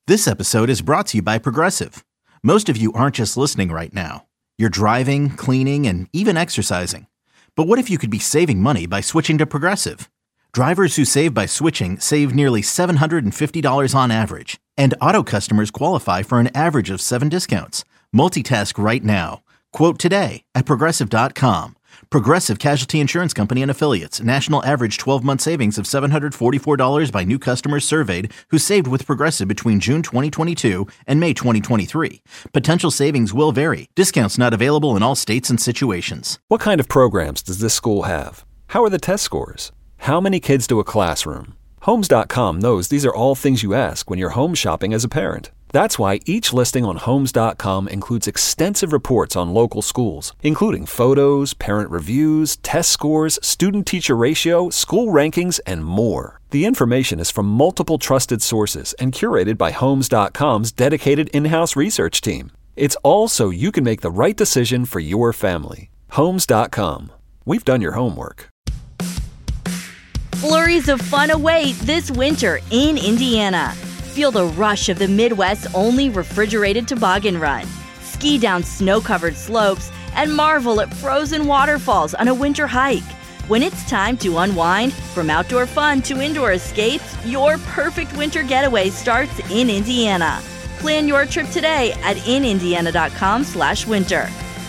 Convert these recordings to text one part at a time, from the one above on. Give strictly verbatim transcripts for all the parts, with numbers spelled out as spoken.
This episode is brought to you by Progressive. Most of you aren't just listening right now. You're driving, cleaning, and even exercising. But what if you could be saving money by switching to Progressive? Drivers who save by switching save nearly seven hundred fifty dollars on average. And auto customers qualify for an average of seven discounts. Multitask right now. Quote today at Progressive dot com. Progressive Casualty Insurance Company and Affiliates. National average twelve-month savings of seven hundred forty-four dollars by new customers surveyed who saved with Progressive between June twenty twenty-two and May twenty twenty-three. Potential savings will vary. Discounts not available in all states and situations. What kind of programs does this school have? How are the test scores? How many kids do a classroom? Homes dot com knows these are all things you ask when you're home shopping as a parent. That's why each listing on Homes dot com includes extensive reports on local schools, including photos, parent reviews, test scores, student-teacher ratio, school rankings, and more. The information is from multiple trusted sources and curated by Homes dot com's dedicated in-house research team. It's all so you can make the right decision for your family. Homes dot com. We've done your homework. Flurries of fun await this winter in Indiana. Feel the rush of the Midwest's only refrigerated toboggan run. Ski down snow-covered slopes and marvel at frozen waterfalls on a winter hike. When it's time to unwind, from outdoor fun to indoor escapes, your perfect winter getaway starts in Indiana. Plan your trip today at in indiana dot com slash winter.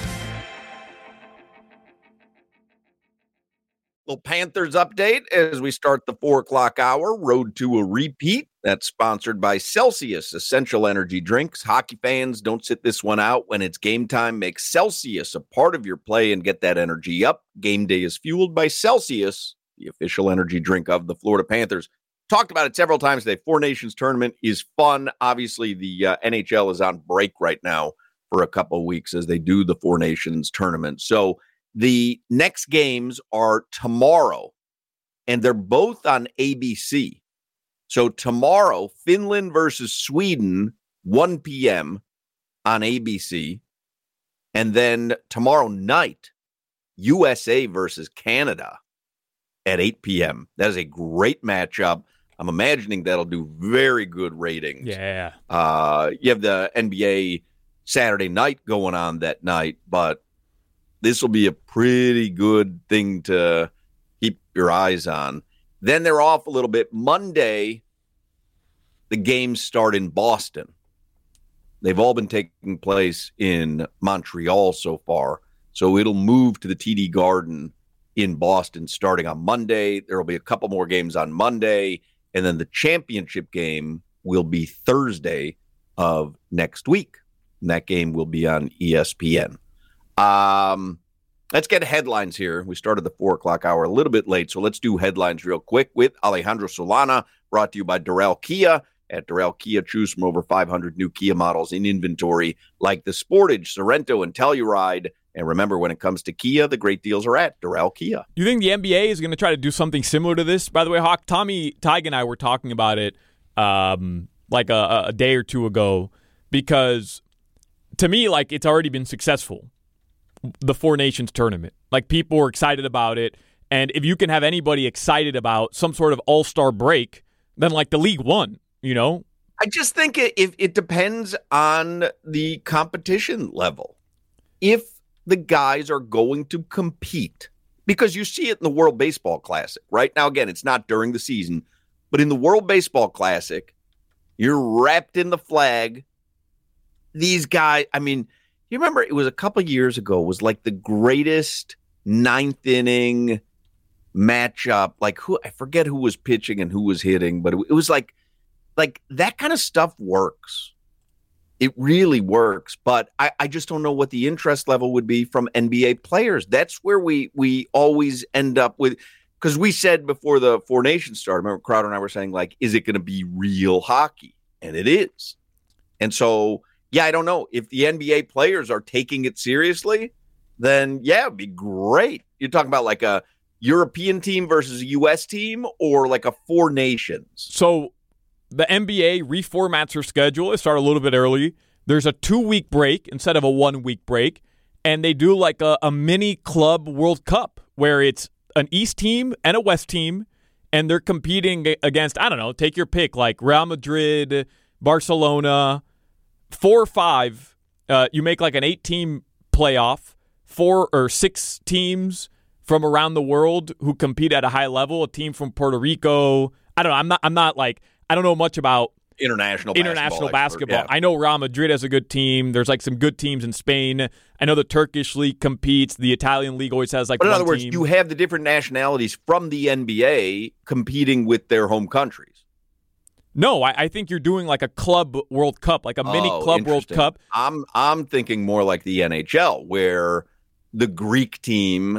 Little Panthers update as we start the four o'clock hour. Road to a repeat. That's sponsored by Celsius Essential Energy Drinks. Hockey fans, don't sit this one out. When it's game time, make Celsius a part of your play and get that energy up. Game day is fueled by Celsius, the official energy drink of the Florida Panthers. Talked about it several times today. Four Nations tournament is fun. Obviously, the uh, N H L is on break right now for a couple of weeks as they do the Four Nations tournament. So the next games are tomorrow, and they're both on A B C. So tomorrow, Finland versus Sweden, one p.m. on A B C. And then tomorrow night, U S A versus Canada at eight p.m. That is a great matchup. I'm imagining that'll do very good ratings. Yeah. Uh, you have the N B A Saturday night going on that night, but this will be a pretty good thing to keep your eyes on. Then they're off a little bit. Monday, the games start in Boston. They've all been taking place in Montreal so far. So it'll move to the T D Garden in Boston starting on Monday. There will be a couple more games on Monday. And then the championship game will be Thursday of next week. And that game will be on E S P N. Um, let's get headlines here. We started the four o'clock hour a little bit late, so let's do headlines real quick with Alejandro Solana, brought to you by Doral Kia. At Doral Kia, choose from over five hundred new Kia models in inventory, like the Sportage, Sorento, and Telluride. And remember, when it comes to Kia, the great deals are at Doral Kia. You think the N B A is going to try to do something similar to this? By the way, Hawk, Tommy Tig and I were talking about it um, like a, a day or two ago, because to me, like, it's already been successful. The Four Nations tournament. Like, people are excited about it. And if you can have anybody excited about some sort of all-star break, then, like, the league won, you know? I just think it, it, it depends on the competition level. If the guys are going to compete, because you see it in the World Baseball Classic, right? Now, again, it's not during the season, but in the World Baseball Classic, you're wrapped in the flag. These guys, I mean, you remember it was a couple of years ago, was like the greatest ninth inning matchup. Like, who, I forget who was pitching and who was hitting, but it, it was like, like that kind of stuff works. It really works, but I, I just don't know what the interest level would be from N B A players. That's where we we always end up with, because we said before the Four Nations started, remember Crowder and I were saying, like, is it going to be real hockey? And it is. And so, yeah, I don't know. If the N B A players are taking it seriously, then, yeah, it'd be great. You're talking about like a European team versus a U S team, or like a Four Nations. So the N B A reformats her schedule. It started a little bit early. There's a two-week break instead of a one-week break, and they do like a, a mini club World Cup where it's an East team and a West team, and they're competing against, I don't know, take your pick, like Real Madrid, Barcelona, four or five. Uh, you make like an eight-team playoff, four or six teams from around the world who compete at a high level. A team from Puerto Rico. I don't know. I'm not. I'm not like. I don't know much about international international basketball. basketball. Yeah. I know Real Madrid has a good team. There's like some good teams in Spain. I know the Turkish league competes. The Italian league always has like. But in one other words, team. you have the different nationalities from the N B A competing with their home countries. No, I, I think you're doing like a club World Cup, like a mini Oh, club World interesting. Cup. I'm I'm thinking more like the N H L, where the Greek team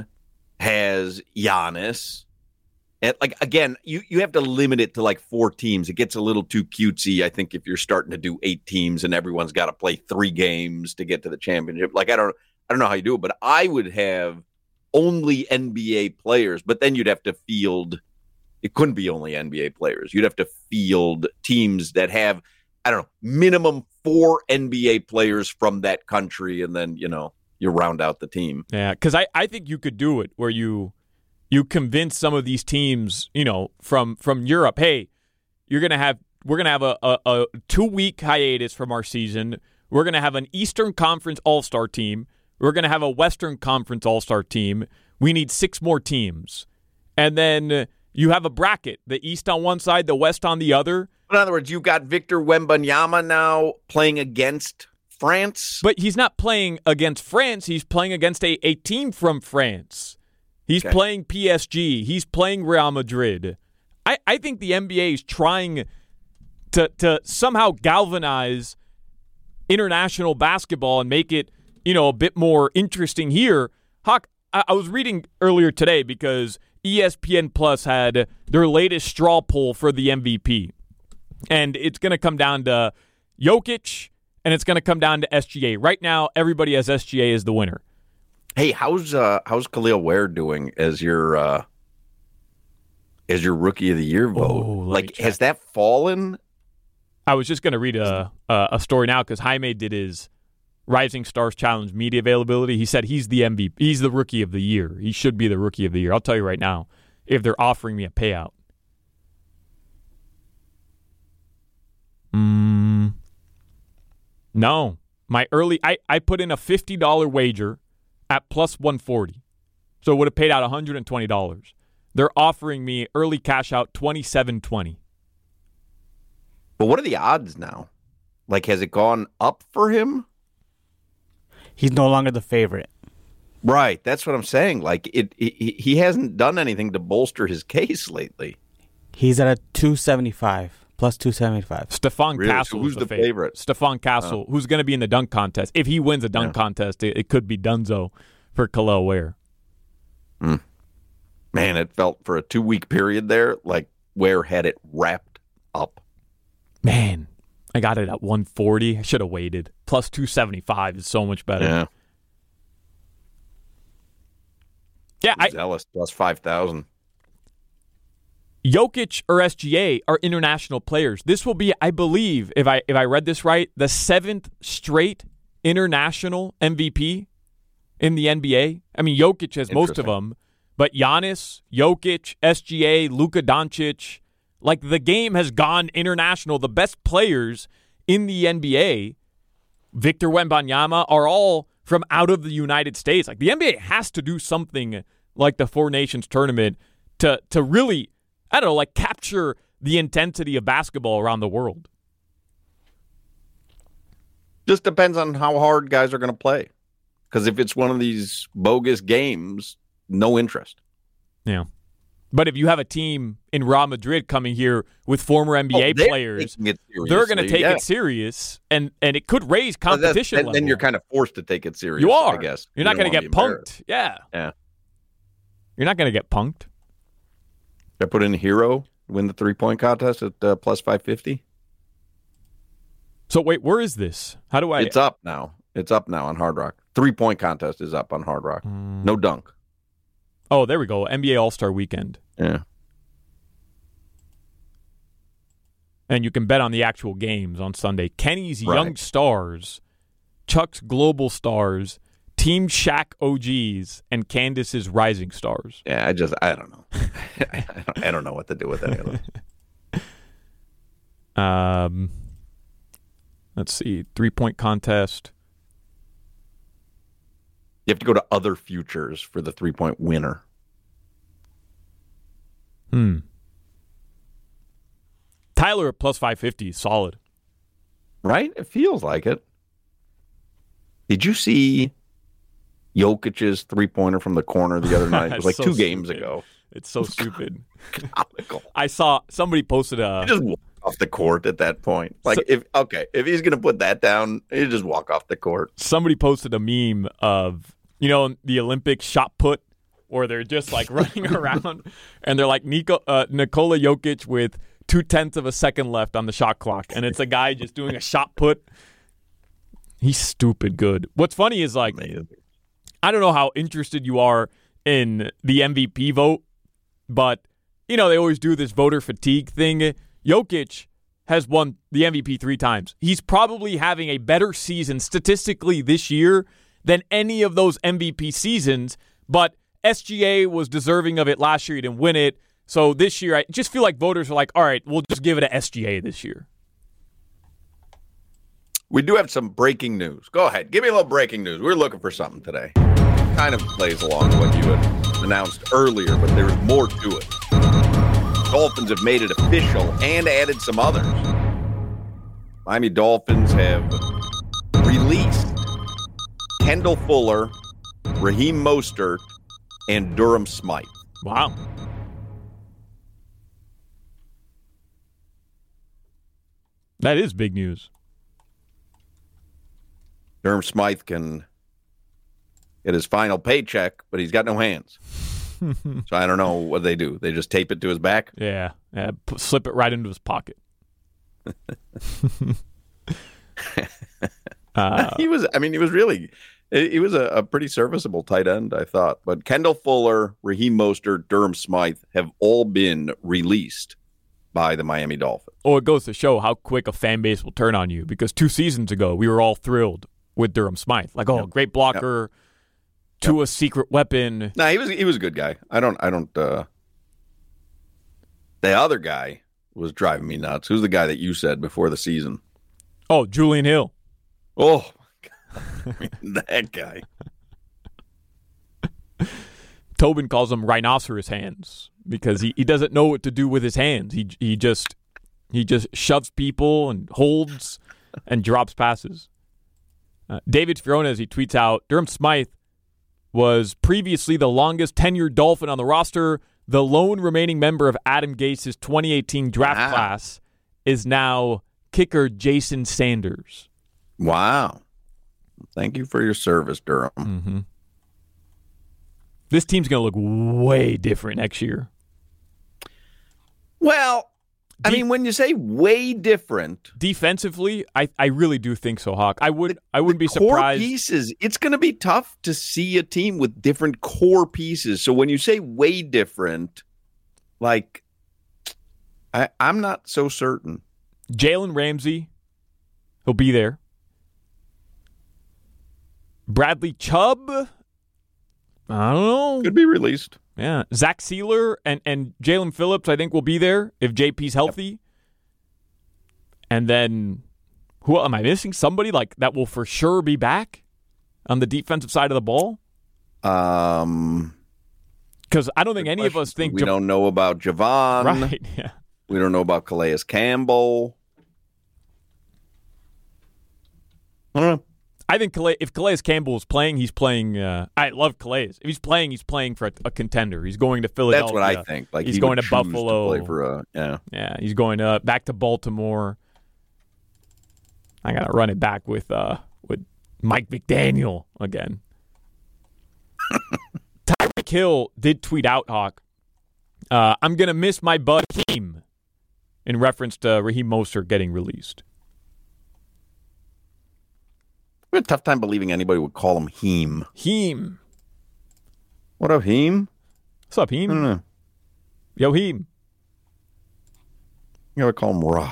has Giannis. And like again, you, you have to limit it to like four teams. It gets a little too cutesy, I think, if you're starting to do eight teams and everyone's got to play three games to get to the championship. Like I don't I don't know how you do it, but I would have only N B A players, but then you'd have to field. It couldn't be only N B A players. You'd have to field teams that have, I don't know, minimum four N B A players from that country, and then, you know, you round out the team. Yeah, because I, I think you could do it where you you convince some of these teams, you know, from from Europe, hey, you're gonna have we're gonna have a, a, a two week hiatus from our season. We're gonna have an Eastern Conference All Star team. We're gonna have a Western Conference All Star team. We need six more teams, and then you have a bracket: the East on one side, the West on the other. In other words, you've got Victor Wembanyama now playing against France. But he's not playing against France. He's playing against a, a team from France. He's Okay. playing P S G. He's playing Real Madrid. I, I think the N B A is trying to to somehow galvanize international basketball and make it, you know, a bit more interesting here. Hawk, I, I was reading earlier today because E S P N Plus had their latest straw poll for the M V P. And it's going to come down to Jokic, and it's going to come down to S G A. Right now, everybody has S G A as the winner. Hey, how's uh, how's Khalil Ware doing as your uh, as your Rookie of the Year vote? Oh, let me like, check. has that fallen? I was just going to read a, a a story now because Jaime did his Rising Stars Challenge media availability. He said he's the M V P. He's the Rookie of the Year. He should be the Rookie of the Year. I'll tell you right now, if they're offering me a payout. Mm, no. My early, I, I put in a fifty dollars wager at plus one forty. So it would have paid out one hundred twenty dollars. They're offering me early cash out twenty-seven twenty. But what are the odds now? Like, has it gone up for him? He's no longer the favorite. Right, that's what I'm saying. Like, it, it he hasn't done anything to bolster his case lately. He's at a two seventy-five, plus two seventy-five. Stephon Really? Castle So who's is the, the favorite. favorite? Stephon Castle, who's going to be in the dunk contest. If he wins a dunk Yeah. contest, it, it could be Dunzo for Khalil Ware. Man, it felt for a two-week period there like Ware had it wrapped up. Man, I got it at one forty. I should have waited. Plus two seventy-five is so much better. Yeah, Yeah, I, Zealous plus five thousand. Jokic or S G A are international players. This will be, I believe, if I if I read this right, the seventh straight international M V P in the N B A. I mean, Jokic has most of Interesting. them, but Giannis, Jokic, S G A, Luka Doncic, like the game has gone international. The best players in the N B A, Victor Wembanyama, are all from out of the United States. Like the N B A has to do something like the Four Nations tournament to to really, I don't know, like capture the intensity of basketball around the world. Just depends on how hard guys are going to play. Because if it's one of these bogus games, no interest. Yeah. But if you have a team in Real Madrid coming here with former N B A Oh, they're players, taking it they're going to seriously, take yeah. it serious, and, and it could raise Well, that's- competition then, level. then you're kind of forced to take it serious. You are. I guess. You're not You going don't to wanna get be embarrassed. punked. Yeah. Yeah. You're not going to get punked. I put in Hero, win the three-point contest at uh, plus five fifty. So wait, where is this? How do I? It's up now. It's up now on Hard Rock. Three-point contest is up on Hard Rock. Mm. No dunk. Oh, there we go. N B A All-Star Weekend. Yeah. And you can bet on the actual games on Sunday. Kenny's Right. Young Stars, Chuck's Global Stars, Team Shaq O Gs, and Candace's Rising Stars. Yeah, I just, I don't know. I, don't, I don't know what to do with any of those. Um, Let's see. Three-point contest. You have to go to other futures for the three-point winner. Hmm. Tyler at plus five fifty, solid. Right? It feels like it. Did you see Jokic's three-pointer from the corner the other night? It was like so two games stupid. ago. It's so stupid. Comical. I saw somebody posted a... He just walk off the court at that point. Like, So- if okay, if he's going to put that down, he just walk off the court. Somebody posted a meme of, you know, the Olympic shot put, where they're just like running around, and they're like Nico, uh, Nikola Jokic with two-tenths of a second left on the shot clock, and it's a guy just doing a shot put. He's stupid good. What's funny is, like, Amazing. I don't know how interested you are in the M V P vote, but, you know, they always do this voter fatigue thing. Jokic has won the M V P three times. He's probably having a better season statistically this year than any of those M V P seasons, but S G A was deserving of it last year. He didn't win it. So this year, I just feel like voters are like, all right, we'll just give it to S G A this year. We do have some breaking news. Go ahead. Give me a little breaking news. We're looking for something today. Kind of plays along with what you had announced earlier, but there's more to it. Dolphins have made it official and added some others. Miami Dolphins have released Kendall Fuller, Raheem Mostert, and Durham Smythe. Wow. That is big news. Durham Smythe can get his final paycheck, but he's got no hands. So I don't know what they do. They just tape it to his back? Yeah. yeah p- slip it right into his pocket. uh, he was, I mean, he was really, he was a, a pretty serviceable tight end, I thought. But Kendall Fuller, Raheem Mostert, Durham Smythe have all been released by the Miami Dolphins. Oh, it goes to show how quick a fan base will turn on you, because two seasons ago, we were all thrilled with Durham Smythe. Like, oh, Yep. great blocker, yep. to yep. a secret weapon. No, he was he was a good guy. I don't, I don't, uh, the other guy was driving me nuts. Who's the guy that you said before the season? Oh, Julian Hill. Oh, my God. That guy. Tobin calls him rhinoceros hands because he, he doesn't know what to do with his hands. He he just he just shoves people and holds and drops passes. Uh, David Fiona, as he tweets out, Durham Smythe was previously the longest tenured Dolphin on the roster. The lone remaining member of Adam Gase's twenty eighteen draft wow. class is now kicker Jason Sanders. Wow. Thank you for your service, Durham. Mm-hmm. This team's going to look way different next year. Well, I De- mean, when you say way different, defensively, I, I really do think so, Hawk. I would the, I wouldn't be core surprised. Pieces, it's going to be tough to see a team with different core pieces. So when you say way different, like, I, I'm not so certain. Jalen Ramsey, he'll be there. Bradley Chubb, I don't know. Could be released. Yeah, Zach Sealer and, and Jalen Phillips, I think, will be there if J P's healthy. Yep. And then, who am I missing? Somebody like that will for sure be back on the defensive side of the ball. Um, because I don't think any question. of us think we Jav- don't know about Javon. Right? Yeah. We don't know about Calais Campbell. I don't know. I think Calais, if Calais Campbell is playing, he's playing. Uh, I love Calais. If he's playing, he's playing for a, a contender. He's going to Philadelphia. That's what I think. Like he's he going to choose Buffalo. To play for a, yeah, yeah. He's going uh, back to Baltimore. I gotta run it back with uh, with Mike McDaniel again. Tyreek Hill did tweet out, Hawk. Uh, I'm gonna miss my bud Heem, in reference to Raheem Mostert getting released. I have a tough time believing anybody would call him Heem. Heem. What up, Heem? What's up, Heem? I don't know. Yo, Heem. You gotta call him Rah.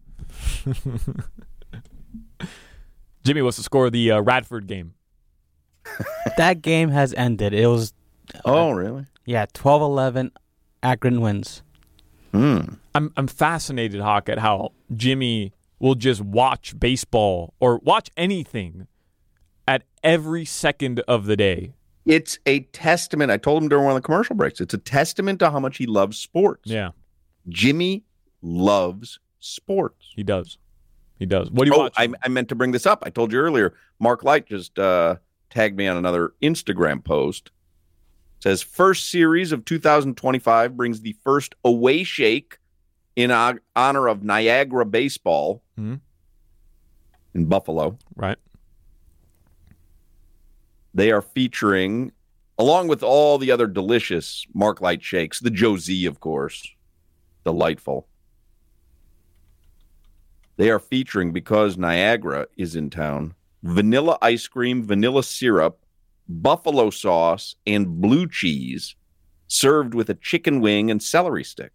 Jimmy, what's the score of the uh, Radford game? That game has ended. It was... Oh, really? Yeah, twelve eleven, Akron wins. Hmm. I'm I'm fascinated, Hawk, at how Jimmy will just watch baseball or watch anything at every second of the day. It's a testament. I told him during one of the commercial breaks. It's a testament to how much he loves sports. Yeah. Jimmy loves sports. He does. He does. What do you oh, watch? I, I meant to bring this up. I told you earlier. Mark Light just uh, tagged me on another Instagram post. It says, first series of two thousand twenty-five brings the first away shake in o- honor of Niagara baseball mm-hmm. in Buffalo. Right. They are featuring, along with all the other delicious Mark Light shakes, the Josie, of course. Delightful. They are featuring, because Niagara is in town, vanilla ice cream, vanilla syrup, buffalo sauce, and blue cheese, served with a chicken wing and celery stick.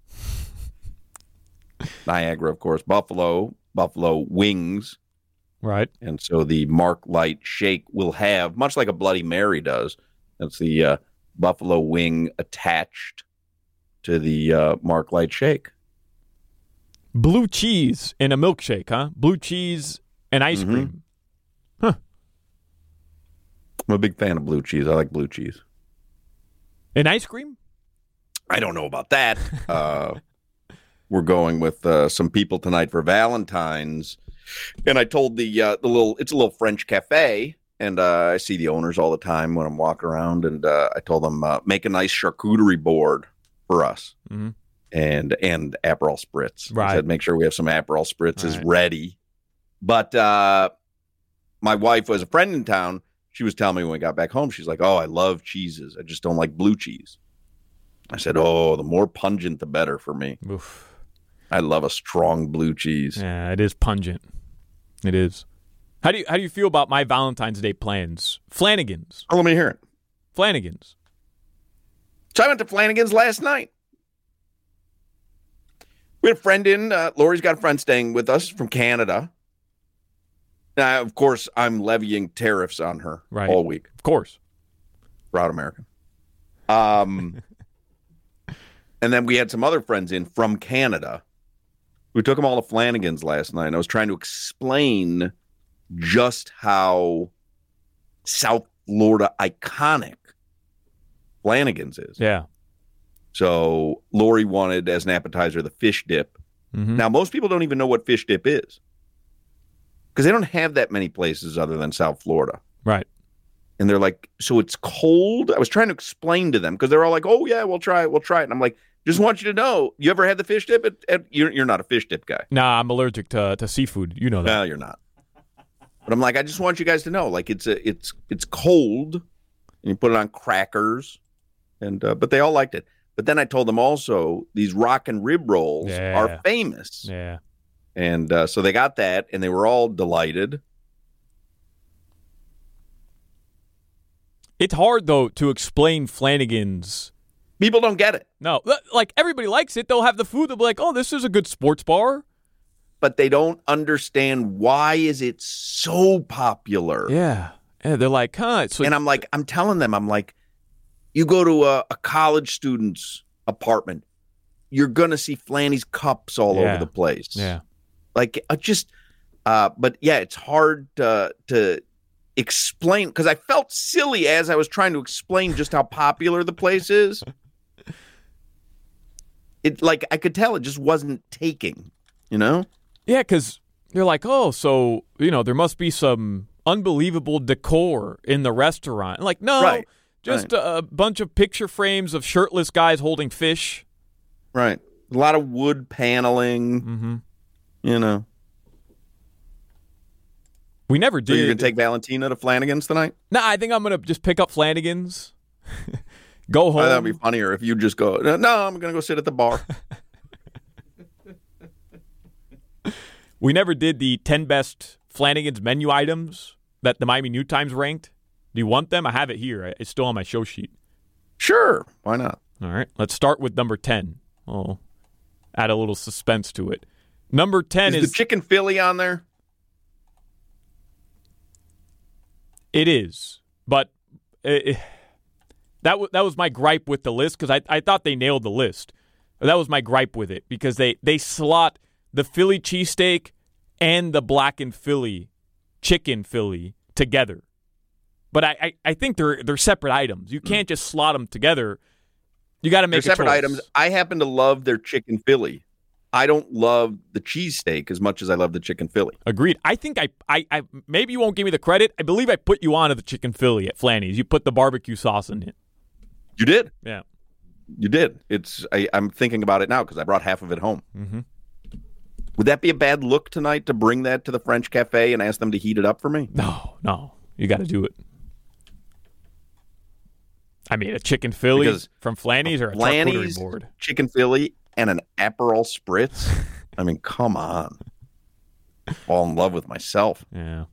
Niagara, of course, Buffalo, Buffalo wings. Right. And so the Mark Light shake will have, much like a Bloody Mary does, that's the uh, buffalo wing attached to the uh, Mark Light shake. Blue cheese in a milkshake, huh? Blue cheese and ice Mm-hmm. cream. Huh. I'm a big fan of blue cheese. I like blue cheese. And ice cream? I don't know about that. uh, we're going with uh, some people tonight for Valentine's. And I told the uh, the little, it's a little French cafe, and uh, I see the owners all the time when I'm walking around, and uh, I told them, uh, make a nice charcuterie board for us, mm-hmm. and and Aperol Spritz. Right. I said, make sure we have some Aperol Spritzes right. ready. But uh, my wife was a friend in town. She was telling me when we got back home, she's like, oh, I love cheeses. I just don't like blue cheese. I said, oh, the more pungent, the better for me. Oof. I love a strong blue cheese. Yeah, it is pungent. It is. How do you how do you feel about my Valentine's Day plans? Flanagan's. Oh, let me hear it. Flanagan's. So I went to Flanagan's last night. We had a friend in. Uh, Lori's got a friend staying with us from Canada. Now, of course, I'm levying tariffs on her right. all week. Of course. Proud American. Um, and then we had some other friends in from Canada. We took them all to Flanagan's last night. And I was trying to explain just how South Florida iconic Flanagan's is. Yeah. So Lori wanted as an appetizer the fish dip. Mm-hmm. Now, most people don't even know what fish dip is because they don't have that many places other than South Florida. Right. And they're like, so it's cold. I was trying to explain to them because they're all like, oh, yeah, we'll try it. We'll try it. And I'm like, just want you to know, you ever had the fish dip? At, at, you're, you're not a fish dip guy. Nah, I'm allergic to, to seafood. You know that. No, you're not. But I'm like, I just want you guys to know, like, it's a, it's it's cold, and you put it on crackers, and uh, but they all liked it. But then I told them also these rock and rib rolls Yeah. are famous, Yeah. and uh, so they got that, and they were all delighted. It's hard though to explain Flanagan's. People don't get it, No, like everybody likes it. They'll have the food. They'll be like, "Oh, this is a good sports bar." but they don't understand why is it so popular. Yeah, yeah. They're like, "Huh?" It's like, And I'm like, I'm telling them, I'm like, you go to a, a college student's apartment, you're gonna see Flanny's cups all Yeah. over the place. yeah, Like, uh, just, uh, but yeah, it's hard to, to explain because I felt silly as I was trying to explain just how popular the place is. It like I could tell it just wasn't taking, you know? yeah. Because they're like, "Oh, so you know, there must be some unbelievable decor in the restaurant." I'm like, no, Right, just right. A, a bunch of picture frames of shirtless guys holding fish. Right. A lot of wood paneling, Mm-hmm. you know. We never So did. you're gonna take Valentina to Flanagan's tonight? Nah, I think I'm gonna just pick up Flanagan's, go home. Oh, that'd be funnier if you just go, no, I'm going to go sit at the bar. We never did the ten best Flanagan's menu items that the Miami New Times ranked. Do you want them? I have it here. It's still on my show sheet. Sure. Why not? All right. Let's start with number ten. I'll add a little suspense to it. Number ten Is is... the chicken Philly on there? It is. But it, that, w- that was my gripe with the list because I, I thought they nailed the list. That was my gripe with it because they, they slot the Philly cheesesteak and the blackened Philly, chicken Philly together. But I, I, I think they're they're separate items. You can't just slot them together. You got to make they're a separate choice. items. I happen to love their chicken Philly. I don't love the cheesesteak as much as I love the chicken Philly. Agreed. I think I, I, I maybe you won't give me the credit. I believe I put you onto the chicken Philly at Flanny's. You put the barbecue sauce in it. You did. Yeah. You did. It's. I, I'm thinking about it now because I brought half of it home. Mm-hmm. Would that be a bad look tonight to bring that to the French Cafe and ask them to heat it up for me? No, no. You got to do it. I mean, a chicken Philly Because from Flanny's or a Flanny's charcuterie board. chicken Philly and an Aperol Spritz. I mean, come on. Fall in love with myself. Yeah.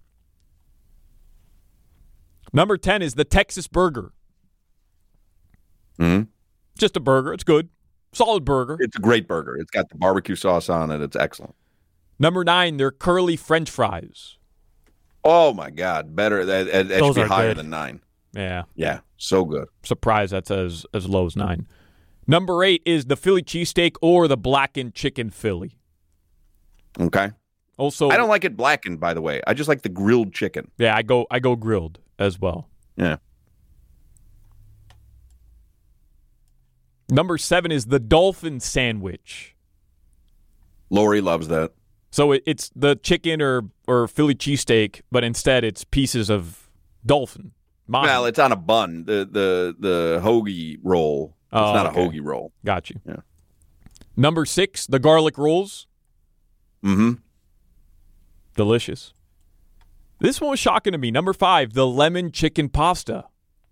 Number ten is the Texas Burger. Mm-hmm. Just a burger. It's good. Solid burger. It's a great burger. It's got the barbecue sauce on it. It's excellent. Number nine, their curly French fries. Oh, my God. Better. That, that, that Those should be are higher good. than nine. Yeah. Yeah, so good. Surprised that's as, as low as nine. Number eight is the Philly cheesesteak or the blackened chicken Philly. Okay. Also, I don't like it blackened, by the way. I just like the grilled chicken. Yeah, I go I go grilled as well. Yeah. Number seven is the dolphin sandwich. Lori loves that. So it, it's the chicken or, or Philly cheesesteak, but instead it's pieces of dolphin. Mahi. Well, it's on a bun. The the the hoagie roll. It's Oh, not okay. a hoagie roll. Got you. Yeah. Number six, the garlic rolls. Mm-hmm. Delicious. This one was shocking to me. Number five, the lemon chicken pasta.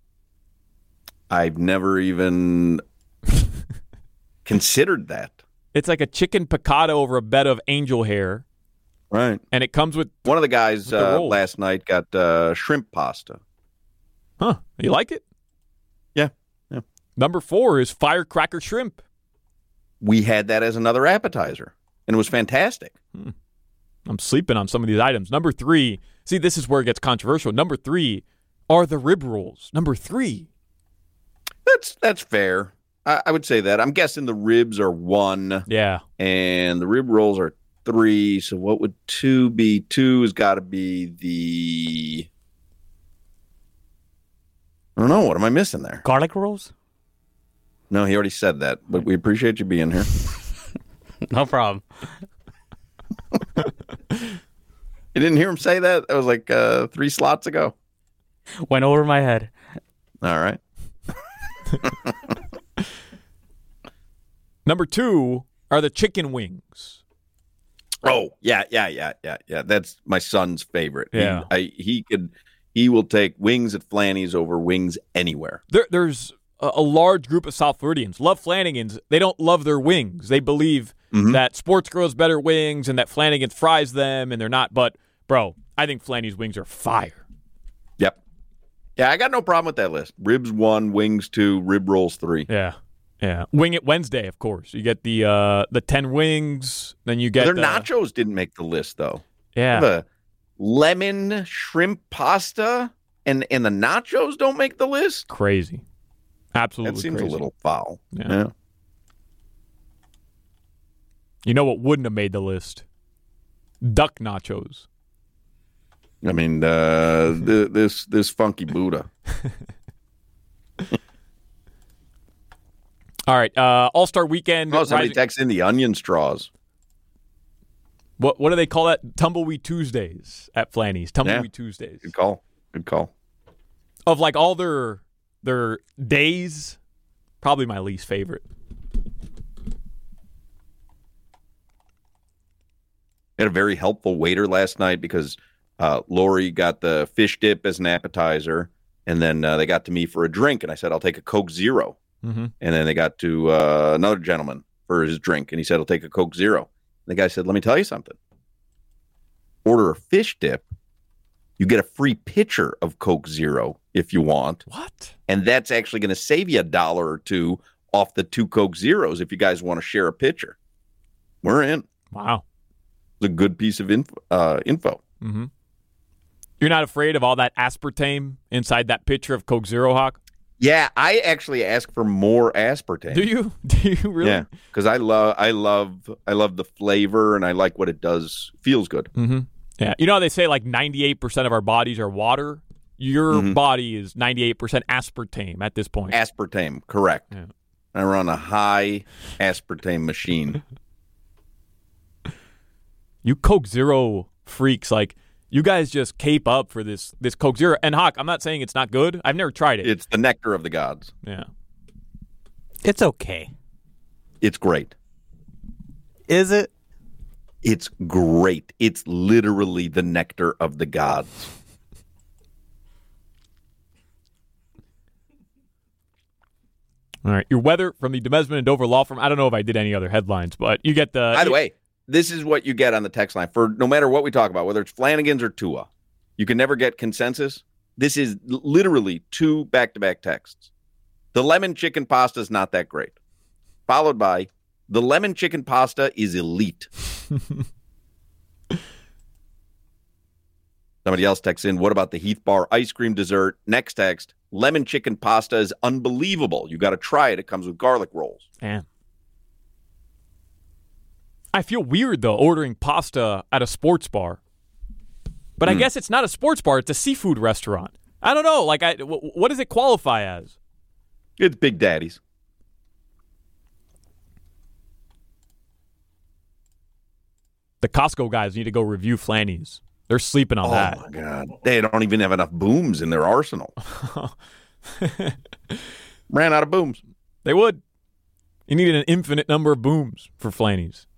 I've never even considered that. It's like a chicken piccata over a bed of angel hair, Right. and it comes with, One of the guys With the uh, roll. last night got uh, shrimp pasta. huh, you like it? Yeah. Yeah. Number four is firecracker shrimp. We had that as another appetizer, and it was fantastic. I'm sleeping on some of these items. Number three, see, this is where it gets controversial. Number three are the rib rolls. Number three. That's that's fair. I, I would say that. I'm guessing the ribs are one, Yeah. and the rib rolls are three. So what would two be? Two has got to be the. I don't know. What am I missing there? Garlic rolls? No, he already said that, but we appreciate you being here. No problem. You didn't hear him say that? That was like uh, three slots ago. Went over my head. All right. Number two are the chicken wings. Oh, yeah, yeah, yeah, yeah, yeah. That's my son's favorite. He- Yeah. I, he could, he will take wings at Flanny's over wings anywhere. There, there's a, a large group of South Floridians love Flanagan's. They don't love their wings. They believe Mhm. that Sports grows better wings and that Flanagan's fries them, and they're not. But, bro, I think Flanny's wings are fire. Yep. Yeah, I got no problem with that list. Ribs one, wings two, rib rolls three. Yeah, yeah. Wing It Wednesday, of course. You get the uh, the ten wings, then you get Their the, nachos didn't make the list though. Yeah, The lemon shrimp pasta and and the nachos don't make the list. crazy. Absolutely, That seems crazy. a little foul. Yeah. Yeah. You know what wouldn't have made the list? Duck nachos. I mean, uh, th- this this funky Buddha. All right, uh, All Star Weekend. Oh, somebody rising- texts in the onion straws. what what do they call that? Tumbleweed Tuesdays at Flanny's. Tumbleweed Yeah. Tuesdays. Good call. Good call. Of like all their their days, probably my least favorite. Had a very helpful waiter last night because uh, Lori got the fish dip as an appetizer, and then uh, they got to me for a drink, and I said, I'll take a Coke Zero. Mm-hmm. And then they got to uh, another gentleman for his drink, and he said, I'll take a Coke Zero. And the guy said, let me tell you something. Order a fish dip, you get a free pitcher of Coke Zero if you want, What? and that's actually going to save you a dollar or two off the two Coke Zeros if you guys want to share a pitcher. We're in. Wow. It's a good piece of info. Uh, info. Mm-hmm. You're not afraid of all that aspartame inside that pitcher of Coke Zero, Hawk? Yeah, I actually ask for more aspartame. Do you? Do you really? Yeah, because I love, I love, I love the flavor, and I like what it does. Feels good. Mm-hmm. Yeah, you know how they say like ninety-eight percent of our bodies are water. Your mm-hmm. body is ninety-eight percent aspartame at this point. Aspartame, correct. Yeah. I run a high aspartame machine. You Coke Zero freaks, like. You guys just cape up for this this Coke Zero. And, Hawk, I'm not saying it's not good. I've never tried it. It's the nectar of the gods. Yeah. It's okay. It's great. Is it? It's great. It's literally the nectar of the gods. All right. Your weather from the Demesman and Dover Law Firm. I don't know if I did any other headlines, but you get the... By the way... This is what you get on the text line for no matter what we talk about, whether it's Flanagan's or Tua. You can never get consensus. This is literally two back-to-back texts. The lemon chicken pasta is not that great. Followed by, the lemon chicken pasta is elite. Somebody else texts in, what about the Heath Bar ice cream dessert? Next text, lemon chicken pasta is unbelievable. You got to try it. It comes with garlic rolls. Yeah. I feel weird, though, ordering pasta at a sports bar. But mm. I guess it's not a sports bar. It's a seafood restaurant. I don't know. Like, I, w- what does it qualify as? It's Big Daddy's. The Costco guys need to go review Flanny's. They're sleeping on oh that. Oh, my God. They don't even have enough booms in their arsenal. Ran out of booms. They would. You needed an infinite number of booms for Flanny's.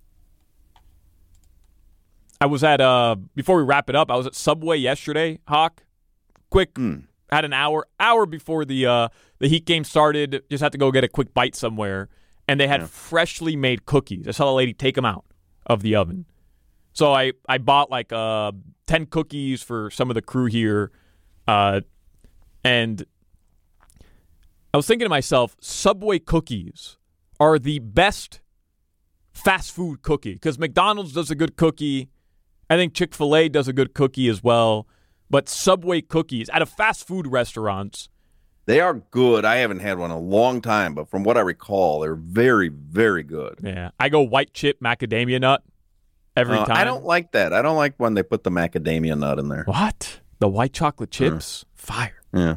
I was at, uh, before we wrap it up, I was at Subway yesterday, Hawk. Quick, mm. had an hour, hour before the uh, the Heat game started. Just had to go get a quick bite somewhere. And they had yeah. freshly made cookies. I saw the lady take them out of the oven. So I, I bought like uh, ten cookies for some of the crew here. Uh, and I was thinking to myself, Subway cookies are the best fast food cookie. Because McDonald's does a good cookie. I think Chick-fil-A does a good cookie as well. But Subway cookies at a fast food restaurants. They are good. I haven't had one in a long time, but from what I recall, they're very, very good. Yeah. I go white chip macadamia nut every uh, time. I don't like that. I don't like when they put the macadamia nut in there. What? The white chocolate chips? Mm. Fire. Yeah.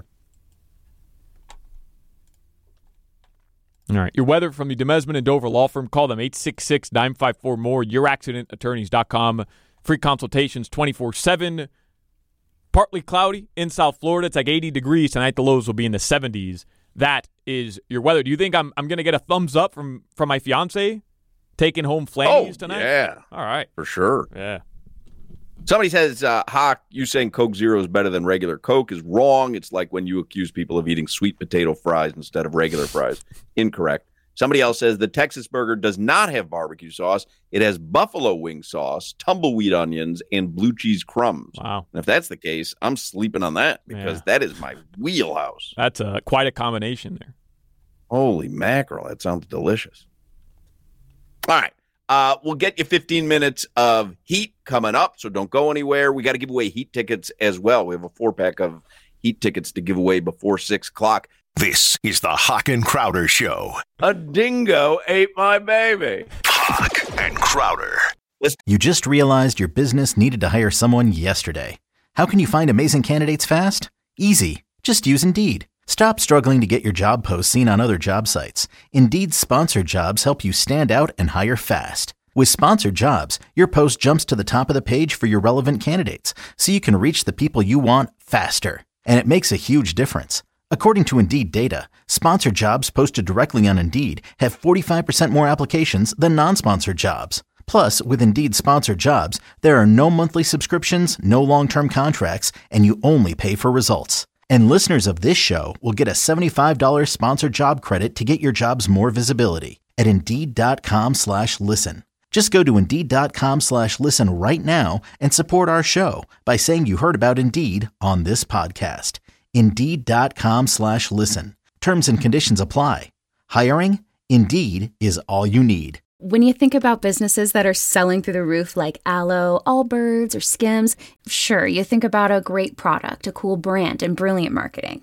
All right. Your weather from the Demesman and Dover Law Firm. Call them eight six six, nine five four, M O R E, your accident attorneys dot com. Free consultations twenty-four seven. Partly cloudy in South Florida. It's like eighty degrees. Tonight the lows will be in the seventies. That is your weather. Do you think I'm I'm going to get a thumbs up from, from my fiance taking home Flanny's oh, tonight? Yeah. All right. For sure. Yeah. Somebody says, uh, Hawk, you saying Coke Zero is better than regular Coke is wrong. It's like when you accuse people of eating sweet potato fries instead of regular fries. Incorrect. Somebody else says the Texas burger does not have barbecue sauce. It has buffalo wing sauce, tumbleweed onions, and blue cheese crumbs. Wow. And if that's the case, I'm sleeping on that because yeah. that is my wheelhouse. That's a, quite a combination there. Holy mackerel. That sounds delicious. All right. Uh, we'll get you fifteen minutes of Heat coming up, so don't go anywhere. We got to give away Heat tickets as well. We have a four-pack of Heat tickets to give away before six o'clock. This is the Hawk and Crowder Show. A dingo ate my baby. Hawk and Crowder. You just realized your business needed to hire someone yesterday. How can you find amazing candidates fast? Easy. Just use Indeed. Stop struggling to get your job posts seen on other job sites. Indeed's sponsored jobs help you stand out and hire fast. With sponsored jobs, your post jumps to the top of the page for your relevant candidates, so you can reach the people you want faster. And it makes a huge difference. According to Indeed data, sponsored jobs posted directly on Indeed have forty-five percent more applications than non-sponsored jobs. Plus, with Indeed sponsored jobs, there are no monthly subscriptions, no long-term contracts, and you only pay for results. And listeners of this show will get a seventy-five dollars sponsored job credit to get your jobs more visibility at Indeed.com slash listen. Just go to Indeed.com slash listen right now and support our show by saying you heard about Indeed on this podcast. Indeed.com slash listen. Terms and conditions apply. Hiring? Indeed is all you need. When you think about businesses that are selling through the roof like Aloe, Allbirds, or Skims, sure, you think about a great product, a cool brand, and brilliant marketing.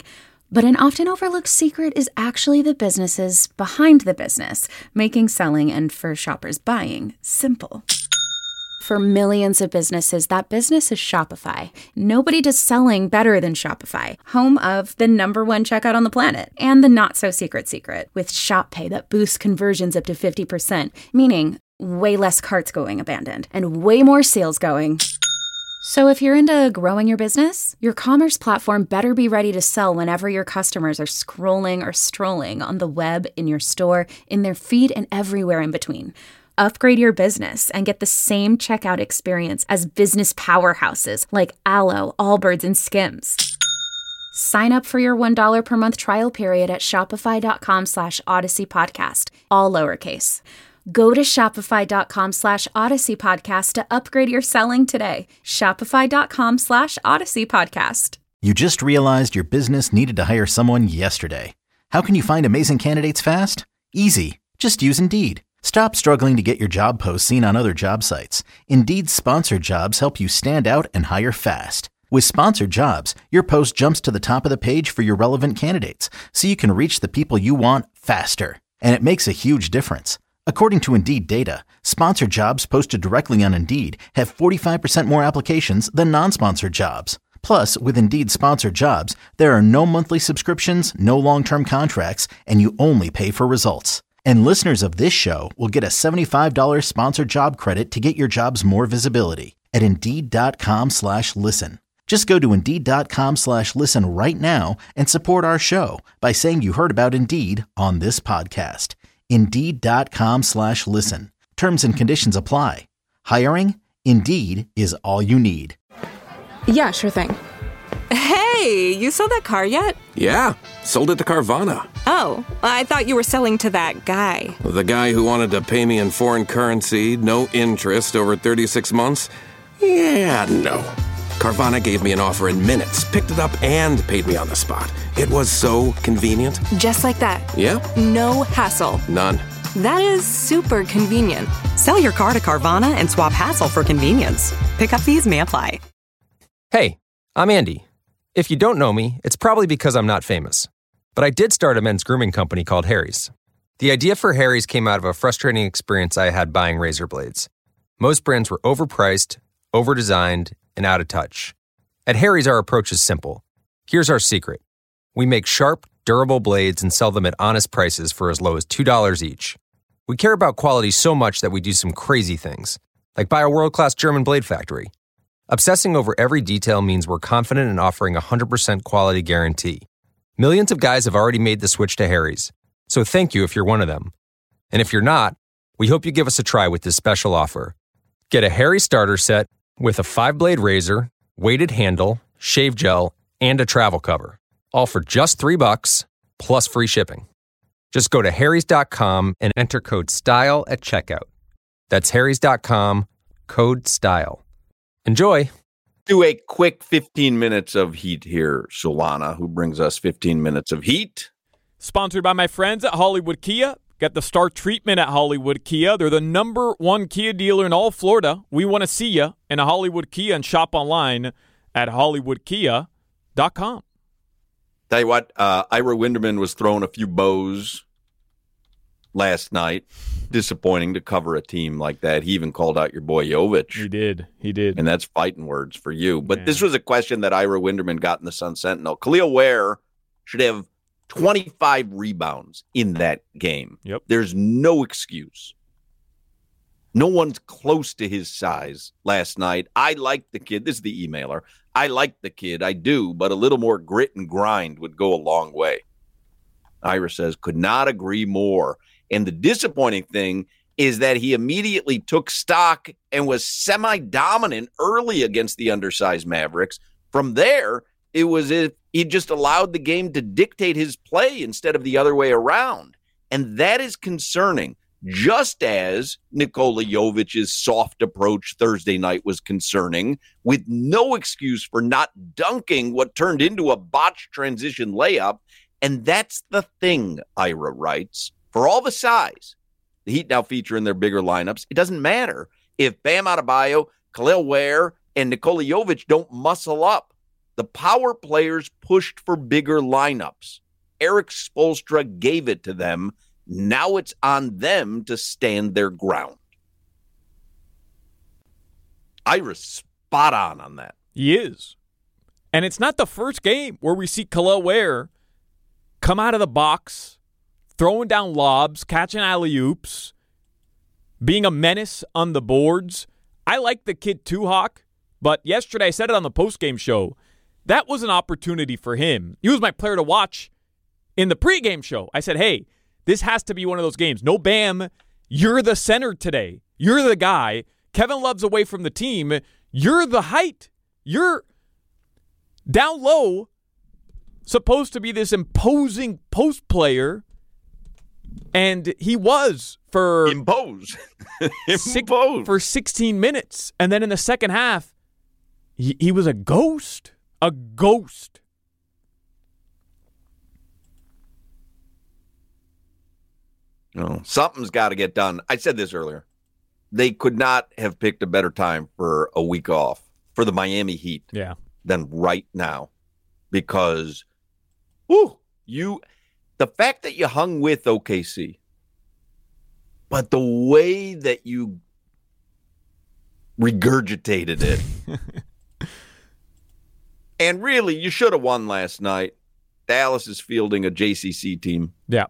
But an often overlooked secret is actually the businesses behind the business, making selling and for shoppers buying simple. For millions of businesses, that business is Shopify. Nobody does selling better than Shopify, home of the number one checkout on the planet and the not-so-secret secret with Shop Pay that boosts conversions up to fifty percent, meaning way less carts going abandoned and way more sales going. So if you're into growing your business, your commerce platform better be ready to sell whenever your customers are scrolling or strolling on the web, in your store, in their feed, and everywhere in between. Upgrade your business and get the same checkout experience as business powerhouses like Alo, Allbirds, and Skims. Sign up for your one dollar per month trial period at shopify.com slash Odyssey Podcast, all lowercase. Go to shopify.com slash Odyssey Podcast to upgrade your selling today. Shopify.com slash Odyssey Podcast. You just realized your business needed to hire someone yesterday. How can you find amazing candidates fast? Easy. Just use Indeed. Stop struggling to get your job posts seen on other job sites. Indeed's sponsored jobs help you stand out and hire fast. With sponsored jobs, your post jumps to the top of the page for your relevant candidates, so you can reach the people you want faster. And it makes a huge difference. According to Indeed data, sponsored jobs posted directly on Indeed have forty-five percent more applications than non-sponsored jobs. Plus, with Indeed sponsored jobs, there are no monthly subscriptions, no long-term contracts, and you only pay for results. And listeners of this show will get a seventy-five dollars sponsored job credit to get your jobs more visibility at Indeed.com slash listen. Just go to Indeed.com slash listen right now and support our show by saying you heard about Indeed on this podcast. Indeed.com slash listen. Terms and conditions apply. Hiring? Indeed is all you need. Yeah, sure thing. Hey, you sold that car yet? Yeah, sold it to Carvana. Oh, I thought you were selling to that guy. The guy who wanted to pay me in foreign currency, no interest, over thirty-six months? Yeah, no. Carvana gave me an offer in minutes, picked it up, and paid me on the spot. It was so convenient. Just like that. Yeah. No hassle. None. That is super convenient. Sell your car to Carvana and swap hassle for convenience. Pickup fees may apply. Hey, I'm Andy. If you don't know me, it's probably because I'm not famous. But I did start a men's grooming company called Harry's. The idea for Harry's came out of a frustrating experience I had buying razor blades. Most brands were overpriced, overdesigned, and out of touch. At Harry's, our approach is simple. Here's our secret. We make sharp, durable blades and sell them at honest prices for as low as two dollars each. We care about quality so much that we do some crazy things, like buy a world-class German blade factory. Obsessing over every detail means we're confident in offering a one hundred percent quality guarantee. Millions of guys have already made the switch to Harry's, so thank you if you're one of them. And if you're not, we hope you give us a try with this special offer. Get a Harry's starter set with a five-blade razor, weighted handle, shave gel, and a travel cover, all for just three bucks, plus free shipping. Just go to harrys dot com and enter code STYLE at checkout. That's harrys dot com, code STYLE. Enjoy. Do a quick fifteen minutes of heat here, Solana, who brings us fifteen minutes of heat. Sponsored by my friends at Hollywood Kia. Get the star treatment at Hollywood Kia. They're the number one Kia dealer in all Florida. We want to see you in a Hollywood Kia and shop online at hollywood kia dot com. Tell you what, uh, Ira Winderman was throwing a few bows last night. Disappointing to cover a team like that. He even called out your boy Jovic. He did. He did. And that's fighting words for you. But Man. This was a question that Ira Winderman got in the Sun Sentinel. Khalil Ware should have twenty-five rebounds in that game. Yep. There's no excuse. No one's close to his size last night. I like the kid. This is the emailer. I like the kid. I do, but a little more grit and grind would go a long way. Ira says, could not agree more. And the disappointing thing is that he immediately took stock and was semi-dominant early against the undersized Mavericks. From there, it was as if he just allowed the game to dictate his play instead of the other way around. And that is concerning, just as Nikola Jovic's soft approach Thursday night was concerning, with no excuse for not dunking what turned into a botched transition layup. And that's the thing, Ira writes. For all the size, the Heat now feature in their bigger lineups. It doesn't matter if Bam Adebayo, Khalil Ware, and Nikola Jovic don't muscle up. The power players pushed for bigger lineups. Eric Spoelstra gave it to them. Now it's on them to stand their ground. Ira's spot on on that. He is. And it's not the first game where we see Kel'el Ware come out of the box, throwing down lobs, catching alley-oops, being a menace on the boards. I like the kid too, Hawk, but yesterday I said it on the postgame show. That was an opportunity for him. He was my player to watch in the pregame show. I said, hey, this has to be one of those games. No Bam, you're the center today. You're the guy. Kevin Love's away from the team. You're the height. You're down low, supposed to be this imposing post player, and he was for impose, six, for sixteen minutes, and then in the second half, he, he was a ghost, a ghost. No, something's got to get done. I said this earlier. They could not have picked a better time for a week off for the Miami Heat. Yeah. Than right now, because, whoo, you, the fact that you hung with O K C, but the way that you regurgitated it, and really, you should have won last night. Dallas is fielding a J C C team. Yeah,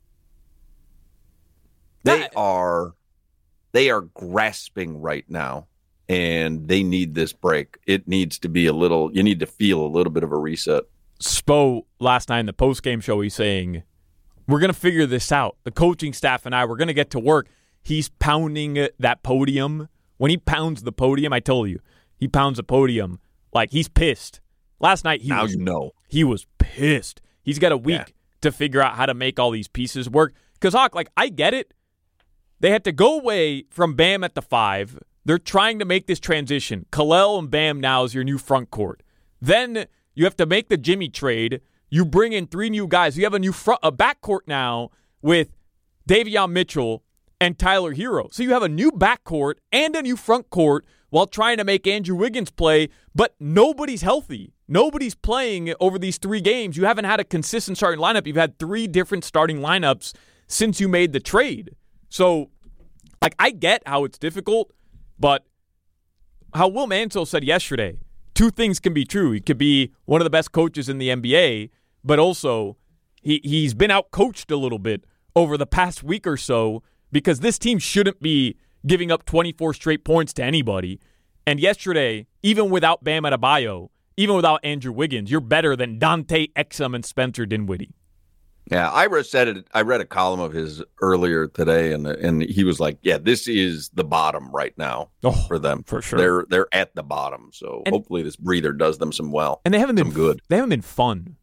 they that- are, they are grasping right now. And they need this break. It needs to be a little, you need to feel a little bit of a reset. Spo, last night in the postgame show, he's saying, we're going to figure this out. The coaching staff and I, we're going to get to work. He's pounding that podium. When he pounds the podium, I told you, he pounds the podium like he's pissed. Last night, he now was, you know. He was pissed. He's got a week yeah. to figure out how to make all these pieces work. Because, Hawk, like, I get it. They had to go away from Bam at the five. They're trying to make this transition. Kel'el and Bam now is your new front court. Then you have to make the Jimmy trade. You bring in three new guys. You have a new front, a backcourt now with Davion Mitchell and Tyler Hero. So you have a new backcourt and a new front court while trying to make Andrew Wiggins play, but nobody's healthy. Nobody's playing over these three games. You haven't had a consistent starting lineup. You've had three different starting lineups since you made the trade. So, like, I get how it's difficult. But how Will Mansell said yesterday, two things can be true. He could be one of the best coaches in the N B A, but also he, he's been out-coached a little bit over the past week or so because this team shouldn't be giving up twenty-four straight points to anybody. And yesterday, even without Bam Adebayo, even without Andrew Wiggins, you're better than Dante Exum and Spencer Dinwiddie. Yeah, Ira said it. I read a column of his earlier today, and and he was like, "Yeah, this is the bottom right now oh, for them. For sure, they're they're at the bottom. So and, hopefully, this breather does them some well. And they haven't been some good. They haven't been fun.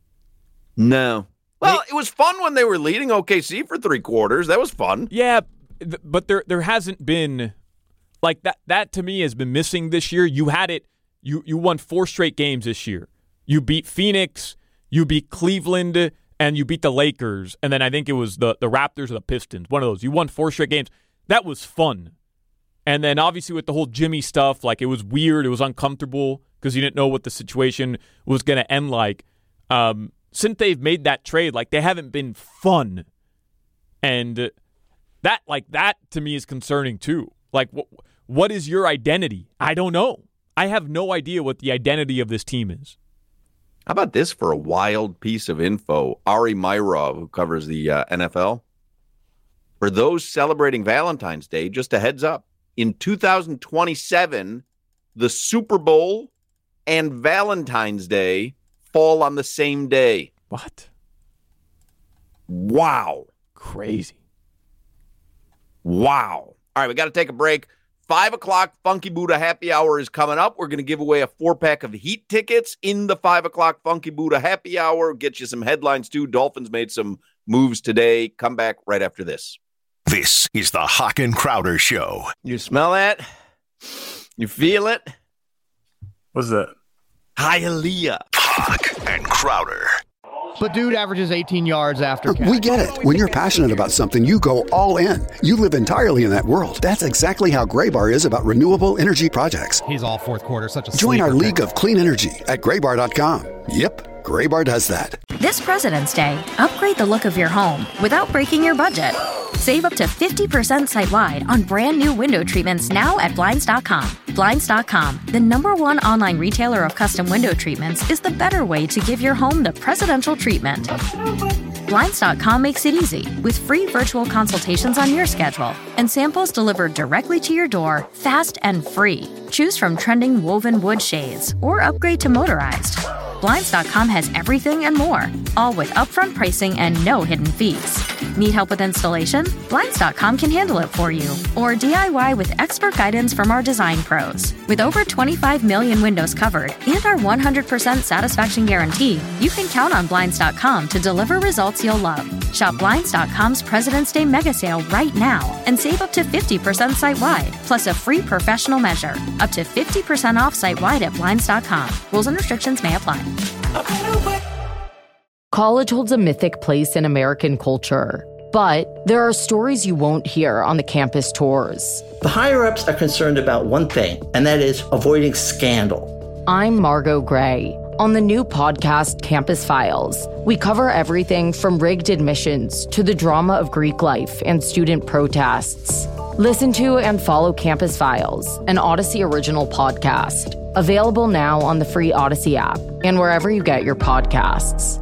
No. Well, they, it was fun when they were leading O K C for three quarters. That was fun. Yeah, but there there hasn't been like that. That to me has been missing this year. You had it. You you won four straight games this year. You beat Phoenix. You beat Cleveland. And you beat the Lakers, and then I think it was the, the Raptors or the Pistons, one of those. You won four straight games. That was fun. And then obviously with the whole Jimmy stuff, like it was weird. It was uncomfortable because you didn't know what the situation was going to end like. Um, since they've made that trade, like they haven't been fun. And that, like that to me is concerning too. Like what, what is your identity? I don't know. I have no idea what the identity of this team is. How about this for a wild piece of info? Ari Myrov, who covers the uh, N F L. For those celebrating Valentine's Day, just a heads up. In two thousand twenty-seven, the Super Bowl and Valentine's Day fall on the same day. What? Wow. Crazy. Wow. All right, we got to take a break. Five o'clock Funky Buddha Happy Hour is coming up. We're going to give away a four-pack of Heat tickets in the five o'clock Funky Buddha Happy Hour. Get you some headlines, too. Dolphins made some moves today. Come back right after this. This is the Hawk and Crowder Show. You smell that? You feel it? What's that? Hialeah. Hawk and Crowder. But dude averages eighteen yards after catch. We get it. When you're passionate about something, you go all in. You live entirely in that world. That's exactly how Graybar is about renewable energy projects. He's all fourth quarter, such a Join our sleeper league pick. of clean energy at graybar dot com. Yep, Graybar does that. This President's Day, upgrade the look of your home without breaking your budget. Save up to fifty percent site-wide on brand new window treatments now at Blinds dot com. Blinds dot com, the number one online retailer of custom window treatments, is the better way to give your home the presidential treatment. Blinds dot com makes it easy with free virtual consultations on your schedule and samples delivered directly to your door, fast and free. Choose from trending woven wood shades or upgrade to motorized. Blinds dot com has everything and more, all with upfront pricing and no hidden fees. Need help with installation? Blinds dot com can handle it for you. Or D I Y with expert guidance from our design pros. With over twenty-five million windows covered and our one hundred percent satisfaction guarantee, you can count on Blinds dot com to deliver results you'll love. Shop Blinds dot com's President's Day mega sale right now and save up to fifty percent site-wide, plus a free professional measure. Up to fifty percent off site-wide at Blinds dot com. Rules and restrictions may apply. College holds a mythic place in American culture, but there are stories you won't hear on the campus tours. The higher-ups are concerned about one thing, and that is avoiding scandal. I'm Margot Gray. On the new podcast, Campus Files, we cover everything from rigged admissions to the drama of Greek life and student protests. Listen to and follow Campus Files, an Odyssey original podcast. Available now on the free Odyssey app and wherever you get your podcasts.